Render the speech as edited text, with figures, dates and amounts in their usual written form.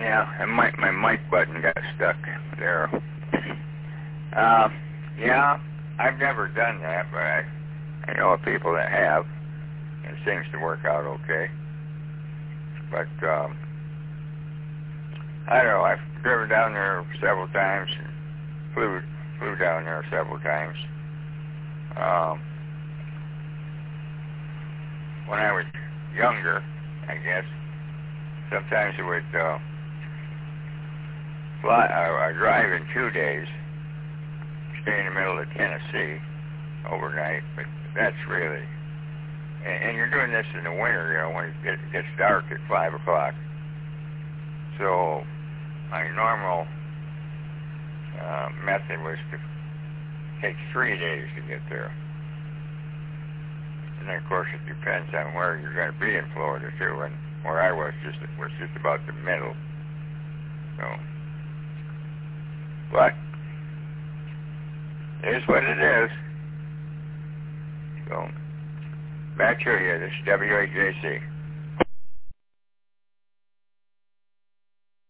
Yeah, and my mic button got stuck there. Yeah, I've never done that, but I know of people that have. It seems to work out okay. But I don't know. I've driven down there several times. And flew down there several times. When I was younger, I guess, sometimes it would I drive in 2 days, stay in the middle of Tennessee overnight, but that's really, and you're doing this in the winter, you know, when it gets dark at 5 o'clock. So my normal method was to take 3 days to get there. And then, of course, it depends on where you're going to be in Florida, too, and where I was just about the middle. So, but it is what it is. So, back to you. This is WAJC.